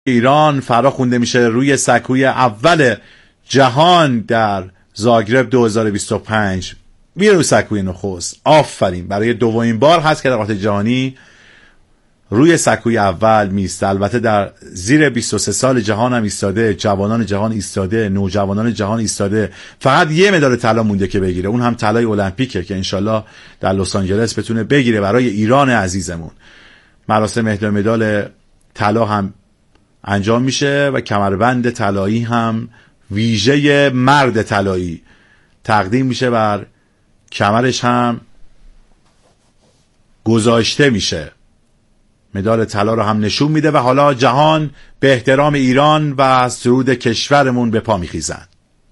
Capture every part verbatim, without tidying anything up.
ایران فرا خونده میشه روی سکوی اول جهان در زاگرب دو هزار و بیست و پنج. میره روی سکوی نخست. آفرین، برای دومین بار هست که در قطعه جهانی روی سکوی اول میسته. البته در زیر بیست و سه سال جهان هم ایستاده، جوانان جهان ایستاده، نوجوانان جهان ایستاده. فقط یه مدال طلا مونده که بگیره، اون هم طلای المپیکه که انشالله در لس آنجلس بتونه بگیره برای ایران عزیزمون. مراسم اهدای مدال طلا هم انجام میشه و کمربند طلایی هم ویژه مرد طلایی تقدیم میشه، بر کمرش هم گذاشته میشه. مدال طلا رو هم نشون میده و حالا جهان به احترام ایران و سرود کشورمون به پا میخیزن.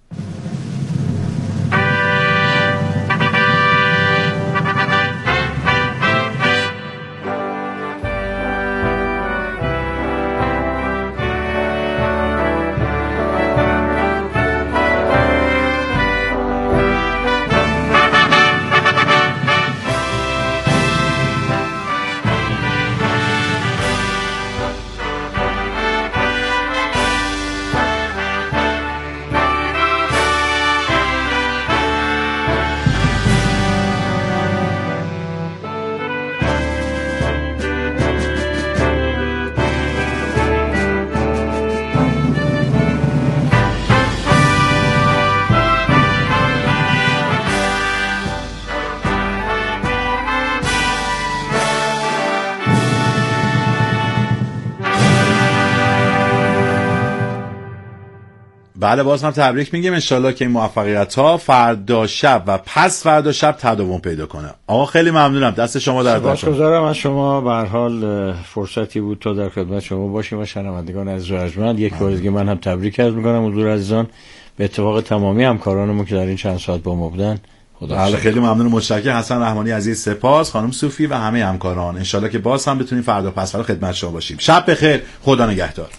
بله، باز هم تبریک میگیم. انشالله که این موفقیت ها فردا شب و پس فردا شب تداوم پیدا کنه. آقا خیلی ممنونم، دست شما در دست. سپاسگزارم از شما. به هر حال فرصتی بود تا در خدمت شما باشیم و شنوندگان عزیز و ارجمند. یک بار دیگه من هم تبریک عرض میکنم حضور عزیزان به اتفاق تمامی همکارانمون که در این چند ساعت با ما بودن. بله خیلی ممنون، متشکرم. حسن رحمانی عزیز سپاس، خانم صوفی و همه همکاران. انشالله که باز هم بتونیم فردا پس فردا خدمت شما باشیم. شب بخیر، خدا نگهدار.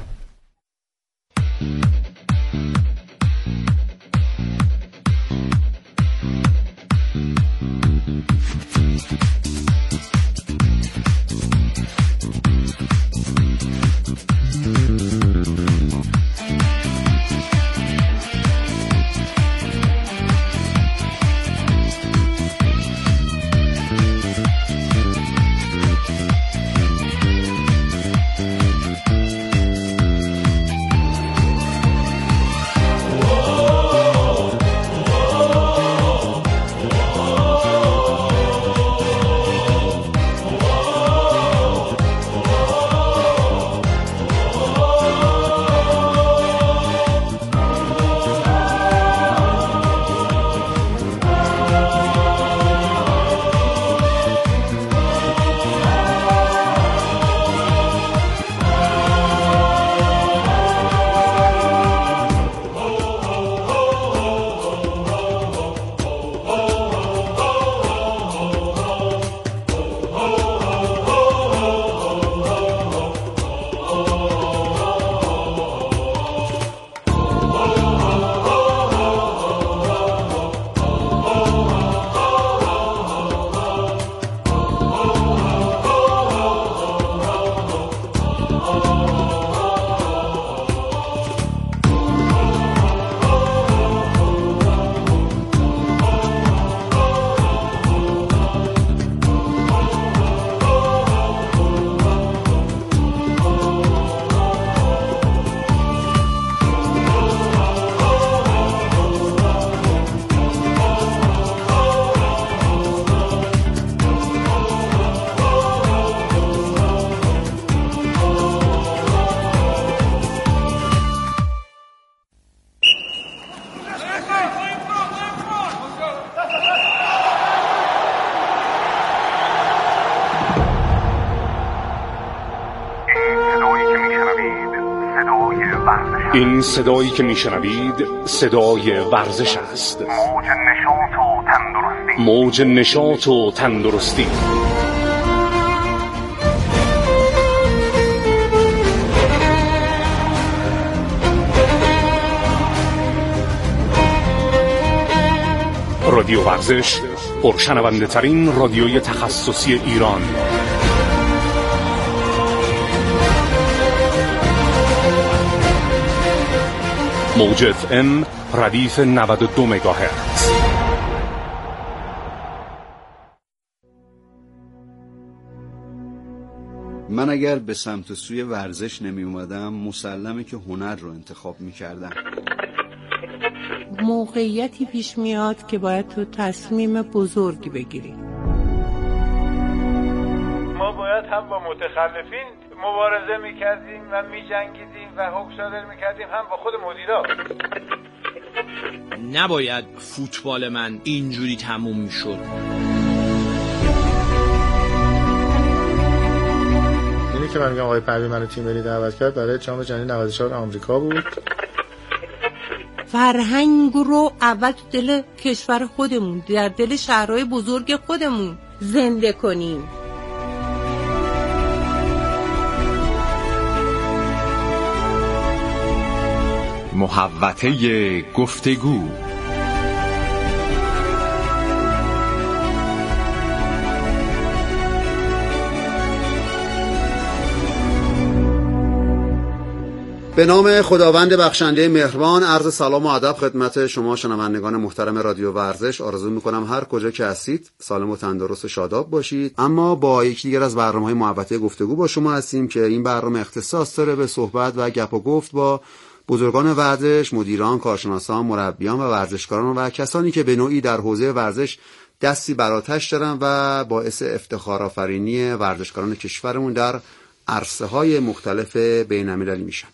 این صدایی که میشنوید صدای ورزش است. موج نشاط و تندرستی. موج نشاط و تندرستی. رادیو ورزش، پرشنونده ترین رادیوی تخصصی ایران. موج اف ام ردیف نود و دو مگاهرتز. من اگر به سمت و سوی ورزش نمی اومدم مسلمه که هنر رو انتخاب می کردم. موقعیتی پیش میاد که باید تو تصمیم بزرگی بگیری. ما باید هم با متخلفین مبارزه میکردیم و میجنگیدیم و حکم صادر میکردیم، هم با خود مدیرا. نباید فوتبال من اینجوری تموم میشد. اینی که من میگم آقای پروین منو تیم ملی دعوت کرد برای جام جهانی نود و چهار آمریکا بود. فرهنگ رو اول تو دل کشور خودمون، در دل شهرهای بزرگ خودمون زنده کنیم. محوطه گفتگو. به نام خداوند بخشنده مهربان، عرض سلام و ادب خدمت شما شنوندگان محترم رادیو ورزش. آرزو میکنم هر کجا که هستید سالم و تندرست و شاداب باشید. اما با یکی دیگر از برنامه‌های محوطه گفتگو با شما هستیم که این برنامه اختصاص داره به صحبت و گپ و گفت با بزرگان ورزش، مدیران، کارشناسان، مربیان و ورزشکاران و کسانی که به نوعی در حوزه ورزش دستی بر آتش دارن و باعث افتخار آفرینی ورزشکاران کشورمون در عرصه‌های مختلف بین‌المللی میشن.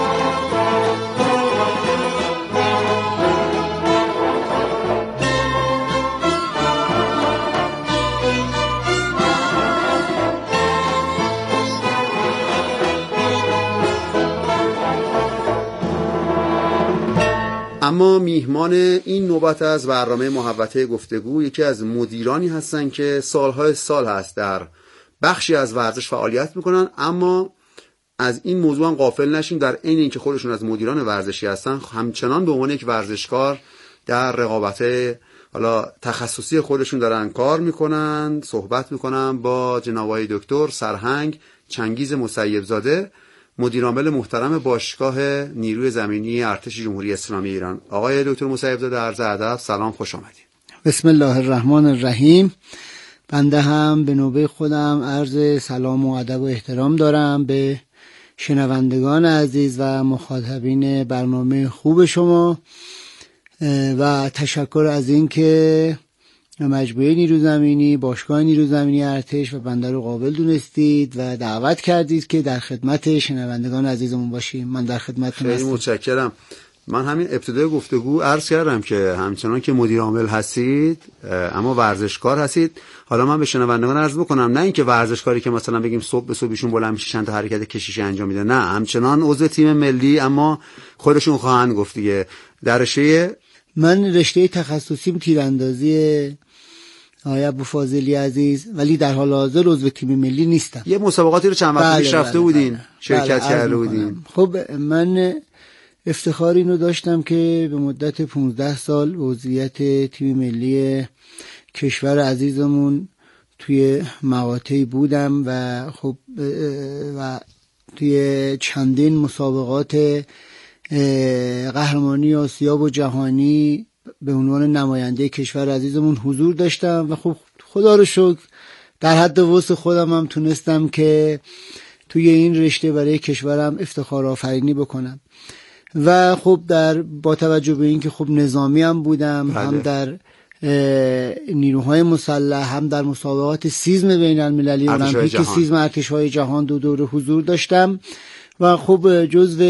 اما میهمان این نوبت از برنامه محوطه گفتگو یکی از مدیرانی هستن که سالهای سال هست در بخشی از ورزش فعالیت میکنن، اما از این موضوع هم غافل نشیم در عین اینکه خودشون از مدیران ورزشی هستن همچنان به عنوان یک ورزشکار در رقابت حالا تخصصی خودشون دارن کار میکنن. صحبت میکنن با جناب آقای دکتر سرهنگ چنگیز مسیب زاده، مدیر عامل محترم باشگاه نیروی زمینی ارتش جمهوری اسلامی ایران. آقای دکتر مسیب زاده عرض ادب، سلام، خوش آمدید. بسم الله الرحمن الرحیم. بنده هم به نوبه خودم عرض سلام و ادب و احترام دارم به شنوندگان عزیز و مخاطبین برنامه خوب شما و تشکر از این که مجموعه نیرو زمینی، باشگاه نیرو زمینی ارتش و بنده رو قابل دونستید و دعوت کردید که در خدمت شنوندگان عزیزمون باشیم. من در خدمتتون هستم. خیلی متشکرم. من همین ابتدای گفتگو عرض کردم که همچنان که مدیر عامل هستید اما ورزشکار هستید. حالا من به شنوندگان عرض بکنم نه اینکه ورزشکاری که مثلا بگیم صبح به صبحشون بلند میشه چند تا حرکت کشیشی انجام میده، نه، همچنان عضو تیم ملی، اما خودشون خواهند گفت دیگه در رشته من رشته تخصصیم تیراندازی آقای ابوفاضلی عزیز، ولی در حال حاضر عضو تیم ملی نیستم. یه مسابقاتی رو چند وقت پیش رفته بودین، بله، شرکت بله، کرده بودین. خب من افتخار اینو داشتم که به مدت پانزده سال عضویت تیم ملی کشور عزیزمون توی مقاطعی بودم و خب و توی چندین مسابقات قهرمانی آسیا و جهانی به عنوان نماینده کشور عزیزمون حضور داشتم و خب خدا رو شکر در حد وسع خودم هم تونستم که توی این رشته برای کشورم افتخار آفرینی بکنم و خب در با توجه به اینکه خب نظامی هم بودم، بله، هم در نیروهای مسلح، هم در مسابقات سیزم بین المللی المپیک سیزم ارتش‌های جهان دو دوره حضور داشتم و خب جزو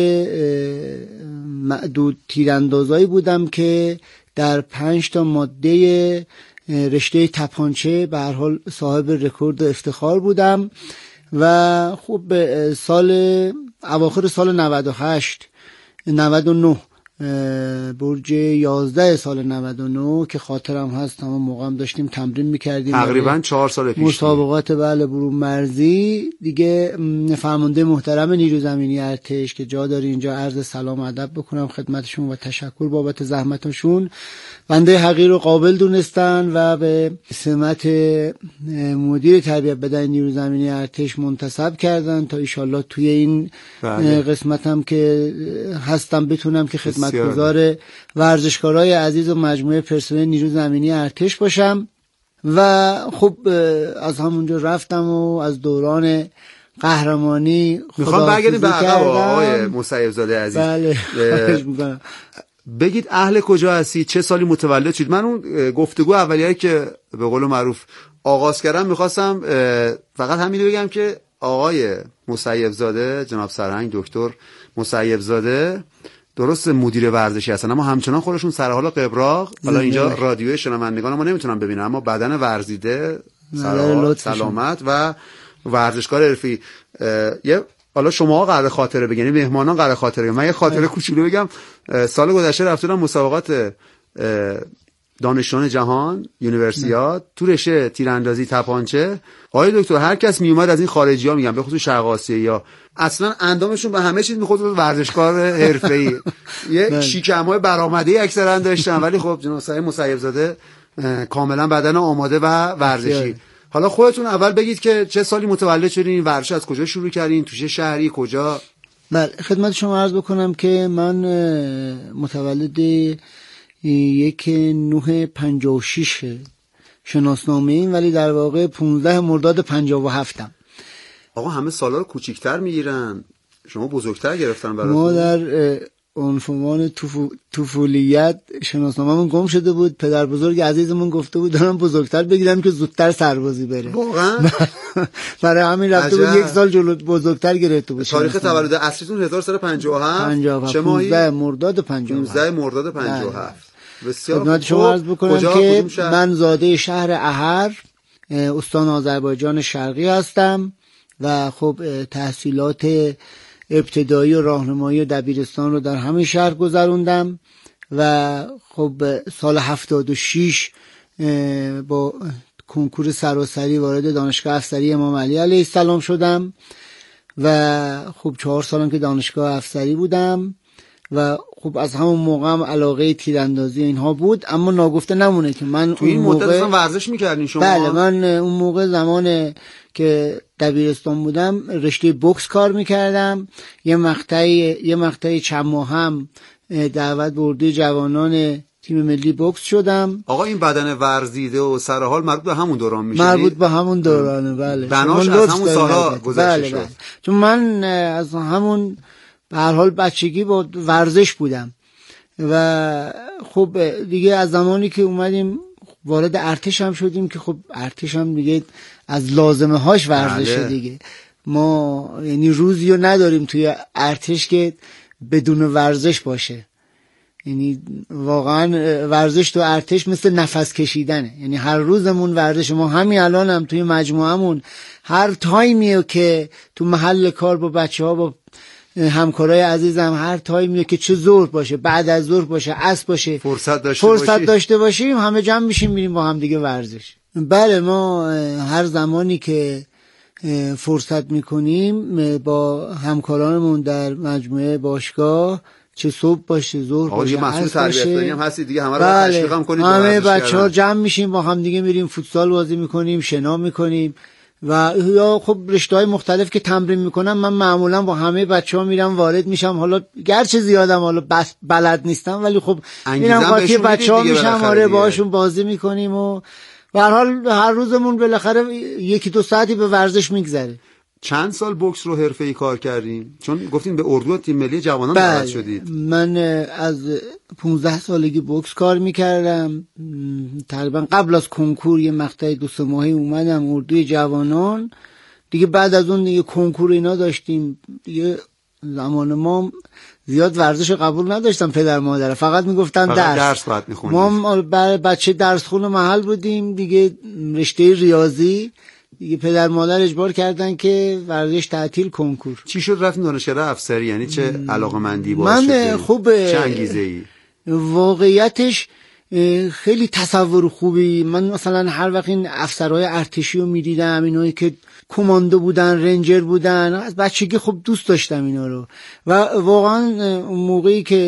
معدود تیراندازایی بودم که در پنج تا ماده رشته تپانچه به هر حال صاحب رکورد افتخار بودم و خب سال اواخر سال نود و هشت نود و نه برج یازده سال نود و نه که خاطرم هست تمام موقع هم داشتیم تمرین میکردیم تقریبا چهار سال پیش مسابقات بله برون مرزی دیگه. فرمانده محترم نیرو زمینی ارتش که جا داره اینجا عرض سلام و ادب بکنم خدمتشون و تشکر بابت زحمتشون، بنده حقیر رو قابل دونستن و به سمت مدیر تربیت بدنی نیرو زمینی ارتش منتسب کردن تا ایشالله توی این بله. قسمت هم که هستم بتونم که خدمت خدمتگزار ورزشکارای عزیز و مجموعه پرسنل نیرو زمینی ارتش باشم و خب از همونجا رفتم و از دوران قهرمانی میخوام برگردیم به عقب آقای مسیب زاده عزیز. بله بگید اهل کجا هستی، چه سالی متولد شید؟ من اون گفتگو اولیه‌ای که به قول معروف آغاز کردم میخواستم فقط همین بگم که آقای مسیب زاده، جناب سرهنگ دکتر مسیب زاده درست مدیر ورزشی هستن اما همچنان خودشون سرحال قبراق. حالا اینجا رادیوی شنوندگان ما نمیتونن ببینن اما بدن ورزیده، سرحال، سلامت و ورزشکار حرفه‌ای. یه حالا شما قرار خاطره بگین، مهمانان قرار خاطره بگن. من یه خاطره کوچولو بگم. سال گذشته رفتم مسابقات دانشجویان جهان یونیورسیاد تو رشته تیراندازی تپانچه. آقای دکتر هر کس می اومد از این خارجی‌ها میگم به خصوص شرق آسیایی‌ها اصلا اندامشون به همه چیز میخورد ورزشکار حرفه‌ای. یه شیکم‌های برآمده‌ای اکثرا داشتن ولی خب جناب صاحب مسیب زاده کاملا بدن آماده و ورزشی. حالا خودتون اول بگید که چه سالی متولد شدین، ورزش از کجا شروع کردین، تو چه شهری، کجا؟ بله خدمت شما عرض بکنم که من متولد یک نه پنجاه و شش شناسنامه این ولی در واقع پانزده مرداد پنجاه و هفتم. آقا همه سالا رو کوچیک‌تر میگیرن، شما بزرگتر گرفتن براتون. ما در عنفوان طفولیت شناسنامه‌مون گم شده بود، پدر بزرگ عزیزمون گفته بود دارم بزرگتر بگیرم که زودتر سربازی بره. واقعا برای همین رفته بود یک سال جلو بزرگتر گرفته بود. تاریخ تولد اصلیتون هزار و سیصد و پنجاه و هفت چه ماهی؟ پانزده مرداد پنجاه و هفت. پانزده مرداد پنجاه و هفت. بسیار خدمت شما عرض بکنم که من زاده شهر احر استان آذربایجان شرقی هستم و خب تحصیلات ابتدایی و راهنمایی و دبیرستان رو در همین شهر گذروندم و خب سال هفتاد و شش با کنکور سراسری وارد دانشگاه افسری امام علی علیه السلام شدم و خب چهار سالم که دانشگاه افسری بودم و خب از همون موقع هم علاقه تیراندازی اینها بود اما ناگفته نمونه که من تو این مدت اصلا ورزش میکردین شما؟ بله من اون موقع زمان که دبیرستان بودم رشته بوکس کار میکردم. یه مقطعی یه مقطعی چند ماه هم دعوت به اردوی جوانان تیم ملی بوکس شدم. آقا این بدن ورزیده و سرحال مربوط به همون دوران میشه؟ مربوط به همون دورانه بله. بناش از همون سالها گذشته بله شد. بله. چون من از همون به هر حال بچگی با ورزش بودم و خب دیگه از زمانی که اومدیم وارد ارتش هم شدیم که خب ارتش هم دیگه از لازمه هاش ورزشه بله. دیگه. ما یعنی روزی رو نداریم توی ارتش که بدون ورزش باشه. یعنی واقعا ورزش تو ارتش مثل نفس کشیدنه، یعنی هر روزمون ورزش. ما همین الان هم توی مجموعمون هر تایمیه که تو محل کار با بچه ها با همکارای عزیزم هر تایمیه که چه ظهر باشه بعد از ظهر باشه عصر باشه فرصت داشته فرصت باشی. داشته باشیم همه جمع میشیم میریم با هم دیگه ورزش. بله ما هر زمانی که فرصت میکنیم با همکارانمون در مجموعه باشگاه چه صبح باشه ظهر باشه مسئول تربیت‌داری هم هستی دیگه همه رو بله. تشویق هم کنید، همه بچه‌ها جمع میشیم با هم دیگه میریم فوتسال بازی میکنیم، شنا میکنیم و یا خب رشته‌های مختلف که تمرین میکنم. من معمولا با همه بچه‌ها میرم وارد میشم، حالا گرچه زیادم حالا بس بلد نیستم ولی خب میرم قاطی بچه‌ها میشم، آره باهاشون بازی میکنیم و به هر حال هر روزمون بالاخره یکی دو ساعتی به ورزش میگذره. چند سال بوکس رو حرفه‌ای کار کردین؟ چون گفتین به اردو تیم ملی جوانان دعوت شدید. من از پانزده سالگی بوکس کار میکردم. تقریبا قبل از کنکور یه مقطع دو سه ماهی اومدم اردوی جوانان دیگه. بعد از اون دیگه کنکور اینا داشتیم دیگه. زمان ما زیاد ورزش قبول نداشتم پدر مادر، فقط میگفتن درس درس باید میخوندید. ما بچه درس خون محل بودیم دیگه، رشته ریاضی دیگه پدر مادر اجبار کردن که ورزش تعطیل کنکور. چی شد رفتین دانشگاه افسری؟ یعنی چه علاقه‌مندی باعث شد؟ من خوب چه انگیزه‌ای؟ واقعیتش خیلی تصور خوبی. من مثلا هر وقت این افسرهای ارتشی رو میدیدم، اینایی که کماندو بودن، رنجر بودن، از بچگی خب دوست داشتم اینا رو و واقعا اون موقعی که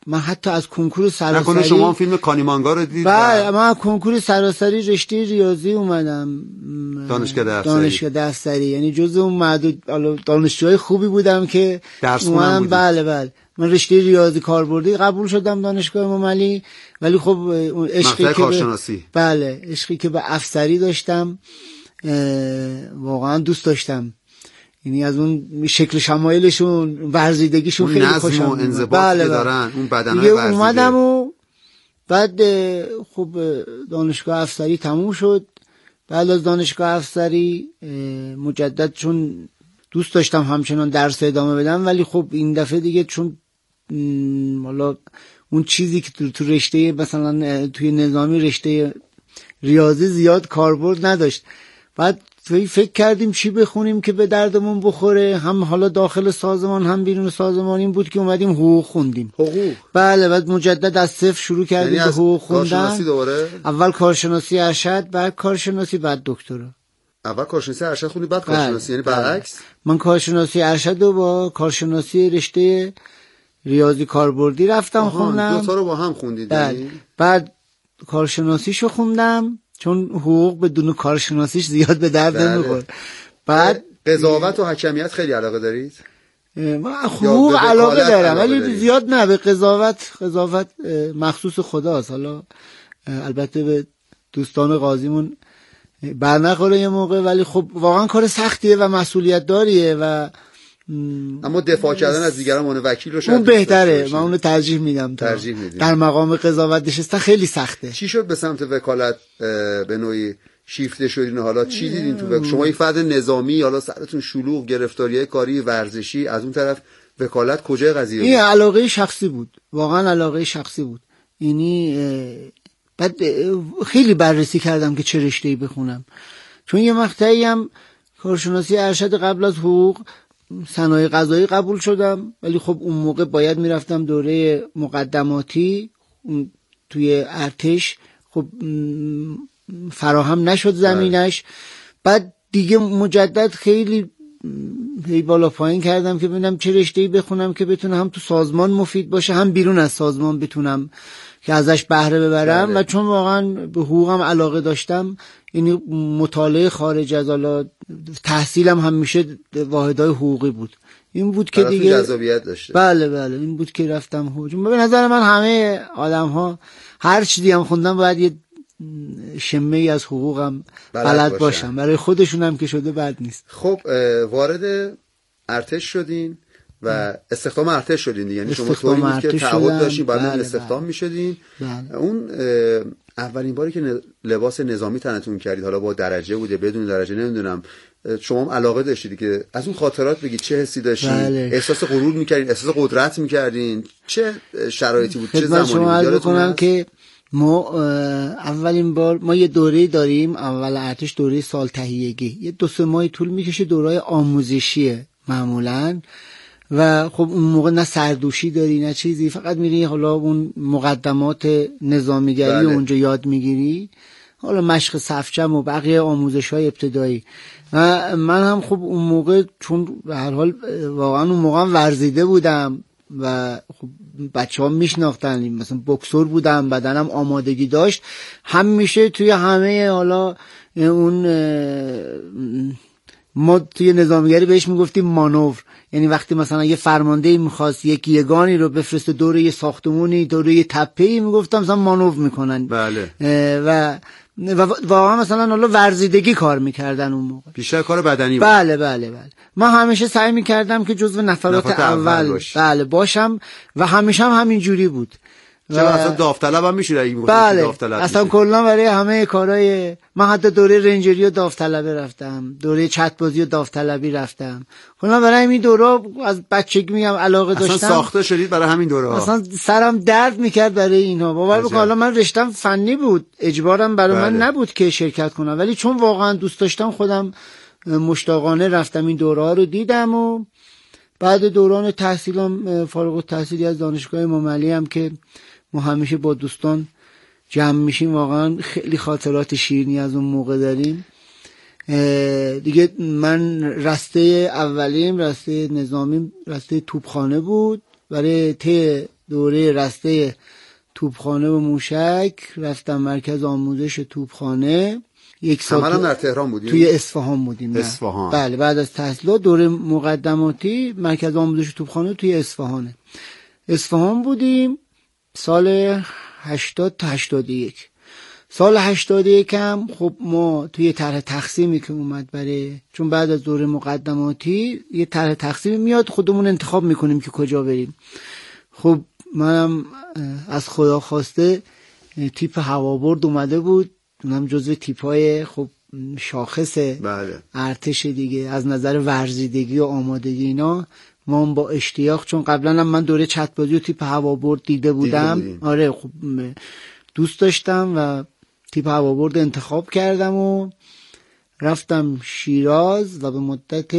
من حتی از کنکور سراسری نکنه شما فیلم کانیمانگا رو دید؟ بله، من از کنکور سراسری رشته ریاضی اومدم دانشگاه دفتری. دانشگاه دفتری، یعنی جزء اون معدود دانشجوهای خوبی بودم که درس خوندم. بله بله، من رشته ریاضی کاربردی قبول شدم دانشگاه امامی، ولی خب عشقی که کارشناسی به... بله عشقی که به افسری داشتم واقعا دوست داشتم، یعنی از اون شکل شمایلشون ورزیدگیشون خیلی خوشم اون نظم و انضباطی بله که بله. دارن، اون بدنهای ورزیده. اومدم و بعد خب دانشگاه افسری تموم شد. بعد از دانشگاه افسری مجدد چون دوست داشتم همچنان درس ادامه بدم، ولی خب این دفعه دیگه چون حالا اون چیزی که تو, تو رشته مثلا توی نظامی رشته ریاضی زیاد کاربرد نداشت، بعد فکر کردیم چی بخونیم که به دردمون بخوره، هم حالا داخل سازمان هم بیرون سازمان. این بود که اومدیم حقوق خوندیم. حقوق بله، بعد مجدد از صفر شروع کردیم یعنی به حقوق خوندن. کارشناسی دوباره؟ اول کارشناسی ارشد، بعد کارشناسی، بعد دکترا. اول کارشناسی ارشد خوندی بعد کارشناسی، یعنی برعکس؟ من کارشناسی ارشد رو با کارشناسی رشته ریاضی کاربردی رفتم خوندم. دو تا رو با هم خوندید؟ بعد کارشناسیشو خوندم چون حقوق بدون کارشناسیش زیاد به درد بله. نمیخوره. بعد قضاوت و حکمیت خیلی علاقه دارید؟ من حقوق علاقه دارم ولی زیاد نه. به قضاوت قضاوت مخصوص خداست. حالا البته به دوستان قاضیمون برنخوره یه موقع، ولی خب واقعا کار سختیه و مسئولیت داریه و اما دفاع کردن از دیگران اون وکیل رو شاید اون بهتره. من اونو ترجیح میدم. ترجیح میدم. در مقام قضاوت نشستن خیلی سخته. چی شد به سمت وکالت به نوعی شیفته شدین؟ حالا چی دیدین تو شما؟ یک فرد نظامی، حالا سرتون شلوغ، گرفتاریای کاری، ورزشی، از اون طرف وکالت، کجای قضیه بود؟ این علاقه شخصی بود، واقعا علاقه شخصی بود. یعنی بعد خیلی بررسی کردم که چه رشته‌ای بخونم، چون یه مقطعی هم کارشناسی ارشد قبل از حقوق صنایع غذایی قبول شدم، ولی خب اون موقع باید میرفتم دوره مقدماتی توی ارتش، خب فراهم نشد زمینش. بعد دیگه مجدد خیلی هی بالا پایین کردم که ببینم چه رشته‌ای بخونم که بتونم هم تو سازمان مفید باشه، هم بیرون از سازمان بتونم که ازش بهره ببرم. بله. و چون واقعا به حقوقم علاقه داشتم، یعنی مطالعه خارج از حالا تحصیلم همیشه واحدهای حقوقی بود، این بود که دیگه جذابیت داشته. بله بله این بود که رفتم حقوق. به نظر من همه آدم‌ها هر چیزی هم خوندن باید یه شمه ای از حقوقم بلد, بلد باشم. برای خودشون هم که شده بد نیست. خب وارد ارتش شدین و استخدام ارتش شدین، یعنی شما طوری بود که تعهد داشتین بعد بله استخدام بله. میشدین. بله. اون اولین باری که لباس نظامی تنتون کردید، حالا با درجه بوده بدون درجه نمیدونم، شما هم علاقه داشتید که از اون خاطرات بگید چه حسی داشتین؟ بله. احساس غرور میکردین، احساس قدرت میکردین؟ چه شرایطی بود؟ چه زمانی بود؟ یادتون که ما اولین بار ما یه دوره داریم، اول ارتش دوره سال تهیگی، یه دو سه ماه طول میکشه، دوره آموزشیه معمولاً، و خب اون موقع نه سردوشی داری نه چیزی، فقط میری حالا اون مقدمات نظامیگری بله. اونجا یاد میگیری، حالا مشق صفچم و بقیه آموزش های ابتدایی. و من هم خب اون موقع چون به هر حال واقعا اون موقع ورزیده بودم و خب بچه ها میشناختن، مثلا بوکسور بودم، بدنم آمادگی داشت، هم میشه توی همه حالا اون ما توی نظامیگری بهش میگفتیم مانور، یعنی وقتی مثلا یه فرماندهی میخواست یک یگانی رو بفرسته دور یه ساختمونی، دور یه تپه‌ای، میگفتم مثلا مانور میکنن. بله. و و واقعا مثلا حالا ورزیدگی کار میکردن اون موقع، بیشتر کار بدنی بود. بله بله بله. من همیشه سعی میکردم که جزو نفرات, نفرات اول, اول باش. بله باشم و همیشه هم همین جوری بود. چه اصلا داوطلب هم میشه اگه میگفتم بله. داوطلب اصلا کلا برای همه کارهای من حتی دوره رنجری و داوطلبی رفتم، دوره چتبازی و داوطلبی رفتم، کلا برای همین دوره از بچگی میگم علاقه اصلا داشتم. اصلا ساخته شدید برای همین دوره ها. اصلا سرم درد میکرد برای اینها. باور بکن حالا من رشتم فنی بود، اجبارم برای بله. من نبود که شرکت کنم، ولی چون واقعا دوست داشتم خودم مشتاقانه رفتم این دوره ها رو دیدم. و بعد دوران تحصیلم فارغ التحصیلی از دانشگاه امامی هم که ما همیشه با دوستان جمع میشیم، واقعا خیلی خاطرات شیرینی از اون موقع داریم دیگه. من رسته اولیم رسته نظامی رسته توپخانه بود برای ته دوره رسته توپخانه و موشک رفتم مرکز آموزش توپخانه. یک سال همه در تهران بودیم؟ توی اصفهان بودیم. اصفهان. بله، بعد از تحصیلات دوره مقدماتی مرکز آموزش توپخانه توی اصفهانه. اصفهان بودیم سال هشتاد تا هشتاد و یک. سال هشتاد و یک هم خب ما توی طرح تقسیمی که اومد برای، چون بعد از دوره مقدماتی یه طرح تقسیمی میاد، خودمون انتخاب میکنیم که کجا بریم. خب منم از خدا خواسته تیپ هوابرد اومده بود، اونم جزو تیپای خب شاخص بله. ارتش دیگه، از نظر ورزیدگی و آمادگی اینا ما با اشتیاق، چون قبلا هم من دوره چتبازی و تیپ هوابرد دیده بودم دیده آره خب دوست داشتم و تیپ هوابرد انتخاب کردم و رفتم شیراز و به مدت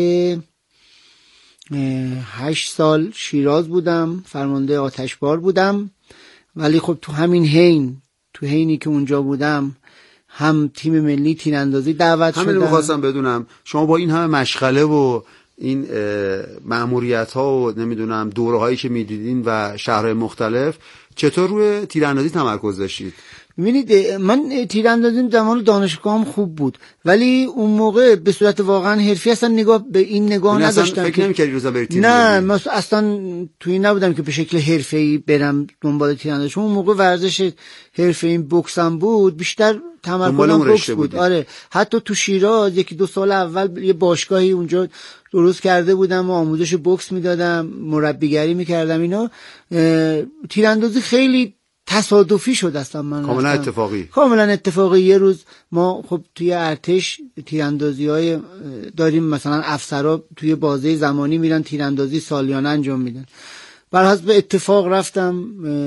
هشت سال شیراز بودم، فرمانده آتشبار بودم. ولی خب تو همین حین تو حینی که اونجا بودم هم تیم ملی تیراندازی دعوت شدم. همین رو می‌خواستم بدونم، شما با این همه مشغله و این مأموریت ها و نمیدونم دوره هایی که میدیدین و شهرهای مختلف، چطور روی تیراندازی تمرکز داشتید؟ ببینید من تیراندازی زمان دانشگاهم خوب بود، ولی اون موقع به صورت واقعا حرفی اصلا نگاه به این نگاه نداشتم. فکر نمی‌کردی روزا بری تیر؟ نه من اصلا توی نبودم که به شکل حرفه‌ای برم دنبال تیراندازی. چون اون موقع ورزش حرفه‌ای بوکسم بود، بیشتر تمرکزم بوکس بود. آره حتی تو شیراز یکی دو سال اول یه باشگاهی اونجا درست کرده بودم و آموزش بوکس میدادم، مربیگری میکردم. اینا تیراندازی خیلی تصادفی شد اصلا. من کاملا اتفاقی کاملا اتفاقی. یه روز ما خب توی ارتش تیراندازی های داریم، مثلا افسرها توی بازه زمانی میرن تیراندازی سالیانه انجام میدن. بر حسب اتفاق رفتم،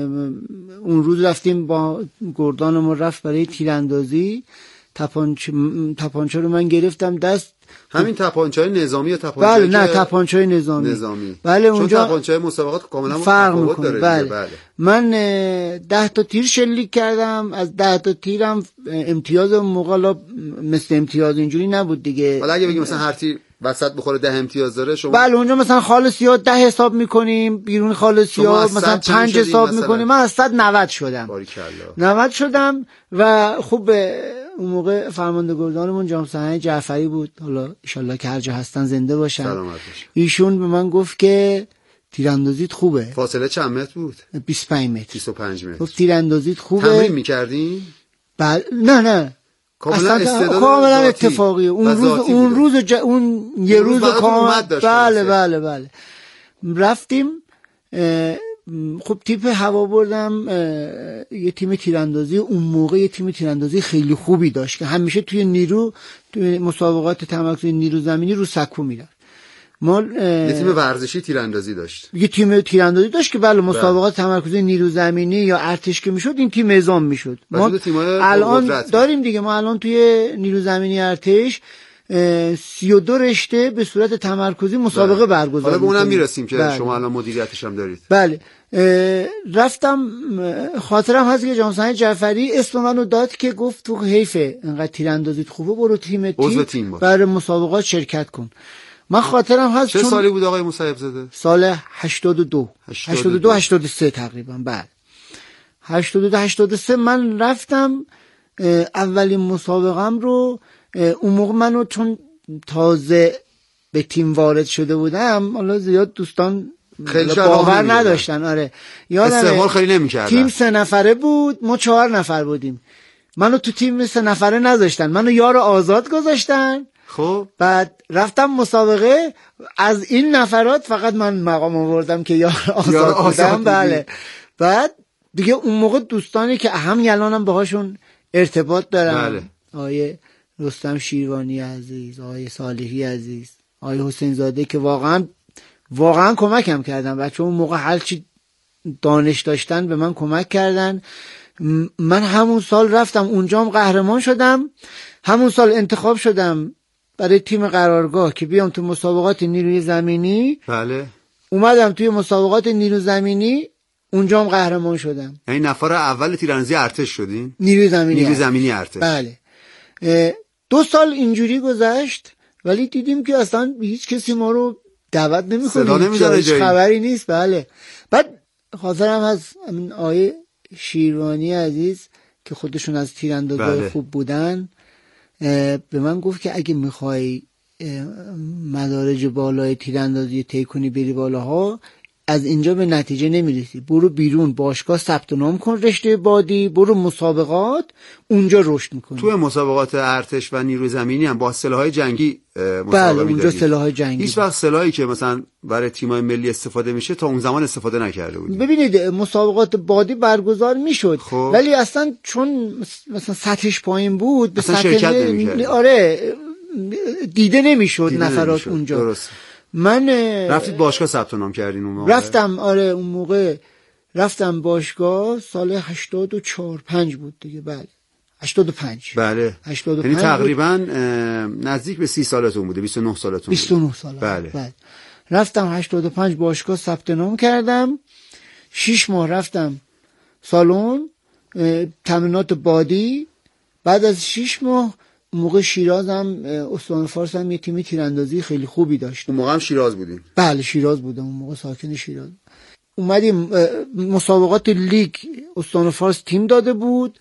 اون روز رفتیم با گردان ما رفت برای تیراندازی. تپانچه تپانچه رو من گرفتم دست. همین تپانچه‌های نظامی یا تپانچه‌ای؟ بله نه تپانچه‌های نظامی. نظامی. بله اونجا چون تپانچه‌های مسابقات کاملا فرق می‌کنه. بله. بله. من ده تا تیر شلیک کردم، از ده تا تیرم امتیاز اون موقع مثل امتیاز اینجوری نبود دیگه. حالا اگه بگیم مثلا هر تیر وسط بخوره ده امتیاز داره شما؟ بله اونجا مثلا خال سیاه ده حساب می‌کنیم، بیرون خال سیاه مثلا پنج حساب می‌کنیم. من از صد نود شدم. باریکلا. نود شدم و خوب اون موقع فرمانده گردانمون جناب سرهنگ جعفری بود، حالا ان شاءالله که هر جا هستن زنده باشن. سلامت باشن. ایشون به من گفت که تیراندازیت خوبه. فاصله چند متر بود؟ بیست و پنج متر. بیست و پنج متر. گفت تیراندازیت خوبه. تمرین می‌کردین؟ بله نه نه کاملا استعداد کاملا اتفاقی. اون روز اون روز جا اون یه روز کاملا بله بله بله رفتیم. خب تیپ هوا بردم، یه تیم تیراندازی اون موقع یه تیم تیراندازی خیلی خوبی داشت که همیشه توی نیرو توی مسابقات تمرکز نیرو زمینی رو سکو میرفت. ما یه تیم ورزشی تیراندازی داشت. یه تیم تیراندازی داشت که بله مسابقات تمرکز نیرو زمینی یا ارتش که میشد این تیم نظام میشد. ما الان داریم دیگه، ما الان توی نیرو زمینی ارتش سی و دو رشته به صورت تمرکزی مسابقه برگزار می‌کنیم. حالا به اونم میرسیم که بله. شما الان مدیریتش هم دارید. بله رفتم، خاطرم هست که جناب سرهنگ جعفری اسم منو داد که گفت تو حیفه انقدر تیراندازیت خوبه، برو تیم تیم, تیم برای مسابقات شرکت کن. من خاطرم هست چه سالی بود آقای مصیب زاده؟ سال هشتاد و دو هشتاد و دو هشتاد و سه تقریبا. بعد هشتاد و دو هشتاد و سه من رفتم اولین مسابقم رو. اون موقع منو چون تازه به تیم وارد شده بودم، حالا زیاد دوستان خیلی باور نداشتن. آره یادمه استقبال خیلی نمی‌کردن. تیم سه نفره بود، ما چهار نفر بودیم. منو تو تیم سه نفره نذاشتن، منو یار آزاد گذاشتن. خب بعد رفتم مسابقه، از این نفرات فقط من مقام آوردم که یار آزاد, یار آزاد بودم. بله بعد دیگه اون موقع دوستانی که همین الانم باهاشون ارتباط دارم، بله. آیه رستم شیروانی عزیز، آقای صالحی عزیز، آقای حسین زاده که واقعا واقعا کمکم کردن. بچه اون موقع هر چی دانش داشتن به من کمک کردن. من همون سال رفتم اونجام قهرمان شدم، همون سال انتخاب شدم برای تیم قرارگاه که بیام تو مسابقات نیروی زمینی. بله اومدم توی مسابقات نیروی زمینی اونجام قهرمان شدم. یعنی نفر اول تیراندازی ارتش شدین؟ نیروی زمینی نیروی زمینی ارتش. بله دو سال اینجوری گذشت ولی دیدیم که اصلا هیچ کسی ما رو دعوت نمیکنه، صدا نمیزنه، هیچ خبری نیست. بله بعد خاطرم از آیه شیروانی عزیز که خودشون از تیراندازای بله. خوب بودن به من گفت که اگه میخوای مدارج بالای تیراندازی طی کنی بری بالاها، از اینجا به نتیجه نمیرسی، برو بیرون باشگاه ثبت نام کن رشته بادی، برو مسابقات، اونجا رشد میکنی. توی مسابقات ارتش و نیروی زمینی هم با سلاح‌های جنگی مسابقه بله می‌دادید. اونجا سلاح‌های جنگی هیچ وقت سلاحی که مثلا برای تیم‌های ملی استفاده میشه تا اون زمان استفاده نکرده بودید؟ ببینید مسابقات بادی برگزار میشد خب. ولی اصلا چون مثلا سطحش پایین بود به اصلا سطح شرکت ن... نمی‌کرد. آره دیده نمیشد دیده نفرات نمی‌شد. اونجا. درست. من رفتید باشگاه ثبت نام کردین اون موقع؟ رفتم آره اون موقع رفتم باشگاه سال هشتاد و چهار پنج بود دیگه. بله هشتاد و پنج. بله هشتاد و پنج یعنی تقریبا نزدیک به سی سالتون بوده، بیست و نه سالتون بیست و نه سال. بله. بله رفتم هشتاد و پنج باشگاه ثبت نام کردم، شش ماه رفتم سالن تمرینات بادی. بعد از شش ماه موقع شیرازم استان فارس هم یه تیمی تیراندازی خیلی خوبی داشت. اون موقع هم شیراز بودین؟ بله شیراز بودم اون موقع، ساکن شیراز. اومدیم مسابقات لیگ استان فارس تیم داده بود،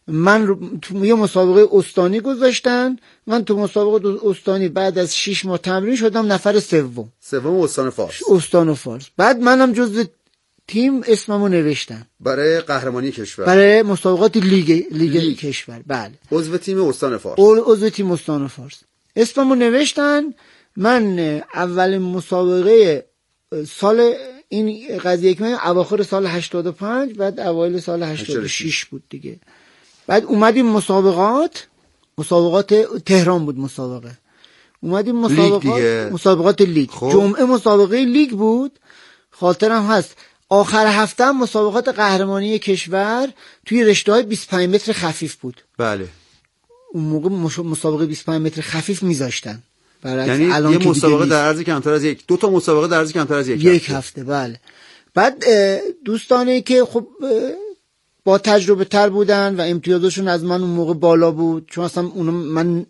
من تو یه مسابقه استانی گذاشتن، من تو مسابقه استانی بعد از شش ماه تمرین شدم نفر سوم. سوم استان فارس. استان فارس. بعد منم جزو تیم اسممو نوشتم برای قهرمانی کشور، برای مسابقات لیگ لیگ, لیگ. کشور. بله عضو تیم استان فارس. عضو تیم استان فارس اسممو نوشتن. من اول مسابقه سال این قضیه که من اواخر سال هشتاد و پنج بعد اوایل سال هشتاد و شش بود دیگه. بعد اومدیم مسابقات مسابقات تهران بود مسابقه. اومدیم مسابقات مسابقات لیگ. خب. جمعه مسابقه لیگ بود. خاطرم هست آخر هفته هم مسابقات قهرمانی کشور توی رشته‌های بیست و پنج متر خفیف بود. بله اون موقع مسابقه بیست و پنج متر خفیف میذاشتن. یعنی الان یه مسابقه در عرض کمتر از یک دو تا مسابقه در عرض کمتر از یک یک هفته. هفته. بله. بعد دوستانی که خب با تجربه تر بودن و امتیازشون از من اون موقع بالا بود، چون اصلا اونو من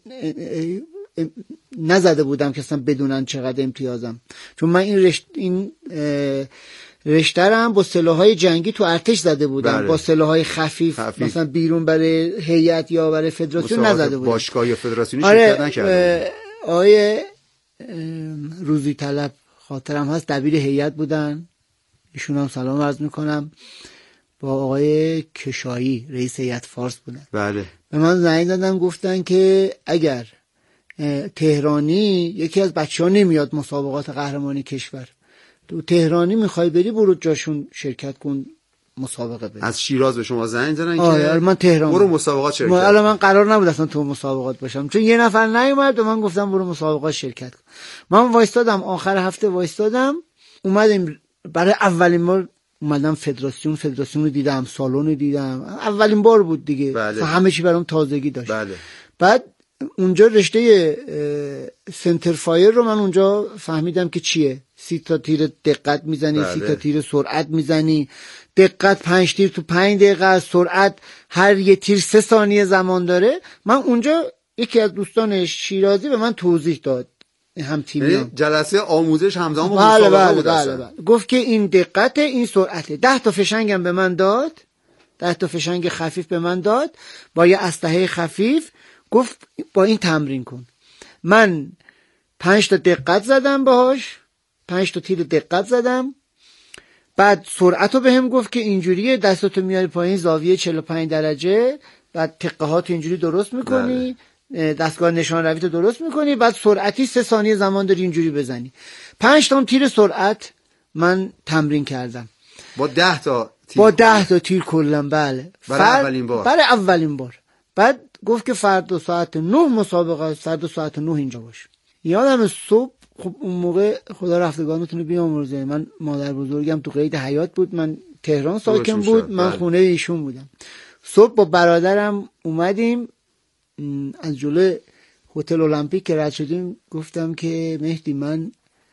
نزده بودم که اصلا بدونن چقدر امتیازم، چون من این رشت این رشته‌ام با سلاح‌های جنگی تو ارتش زده بودم. بله. با سلاح‌های خفیف. خفیف مثلا بیرون برای هیئت یا برای فدراسیون نزده بودم. باشگاه یا فدراسیونی آره شرکت نکردم. آیه روزی طلب خاطرم هست دبیر هیئت بودن، ایشون هم سلام عرض میکنم، با آقای کشایی رئیس هیئت فارس بودن. بله. به من زنگ دادن گفتن که اگر تهرانی یکی از بچه‌ها نمیاد مسابقات قهرمانی کشور، تو تهرانی میخوای بری برو جاشون شرکت کن مسابقه بری. از شیراز به شما زنگ زدن که من تهران برو مسابقات شرکت. حالا من قرار نبود اصلا تو مسابقات باشم، چون یه نفر نیومد و من گفتم برو مسابقات شرکت کن. من وایستادم آخر هفته وایستادم، اومدیم برای اولین بار اومدم فدراسیون فدراسیون رو دیدم، سالن رو دیدم، اولین بار بود دیگه. بله. همه چی برام تازگی داشت. بله. بعد اونجا رشته سنتر فایر رو من اونجا فهمیدم که چیه. سی تا تیر دقت میزنی. بله. سی تا تیر سرعت میزنی. دقت پنج تیر تو پنج دقیقه، سرعت هر یه تیر سه ثانیه زمان داره. من اونجا یکی از دوستان شیرازی به من توضیح داد، هم تیمیام جلسه آموزش همزمان با بله مسابقه بله بود. بله بله. گفت که این دقت این سرعته. ده تا فشنگم به من داد، ده تا فشنگ خفیف به من داد با یه اسلحه خفیف. گفت با این تمرین کن. من پنج تا دقت زدم باهاش، پنج تا تیر دقت زدم. بعد سرعت رو به هم گفت که اینجوریه، دستاتو میاری پایین زاویه چهل و پنج درجه، بعد تقه هاتو اینجوری درست میکنی. بله. دستگاه نشان رویتو درست میکنی، بعد سرعتی سه ثانیه زمان داری اینجوری بزنی. پنج تا تیر سرعت من تمرین کردم با ده تا تیر با ده تا تیر کلا. بله برای فر... اولین بار برای اولین بار. بعد گفت که فردا ساعت نه مسابقه، فردا ساعت نه اینجا باش. یادم صبح، خب اون موقع خدا رفتگانتون رو بیامرزه، من مادر بزرگم تو قید حیات بود، من تهران ساکن بود، من بله. خونه ایشون بودم. صبح با برادرم اومدیم از جلوی هتل المپیک که رد شدیم، گفتم که مهدی من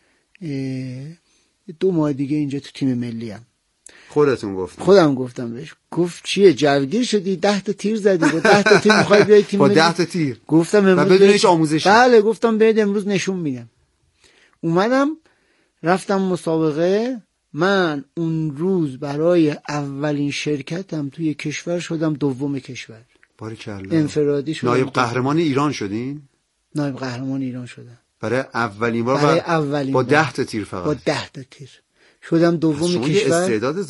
دو ماه دیگه اینجا تو تیم ملی ام. خودتون گفتم؟ خودم گفتم بهش. گفت چیه جوگیر شدی؟ ده تا تیر زدی با ده تا تیر میخوای بیای تیم با ملی؟ ده تا تیر؟ گفتم امروز بدون هیچ آموزشی؟ بله گفتم بهت امروز نشون میدم. اومدم رفتم مسابقه، من اون روز برای اولین شرکتم توی کشور شدم دوم کشور. باریکلا. انفرادی شدم. نایب قهرمان ایران شدین؟ نایب قهرمان ایران شدم برای اولین بار. برای اولین با بار. ده تا تیر فقط. با ده تا تیر شدم دوم شما کشور. یه استعداد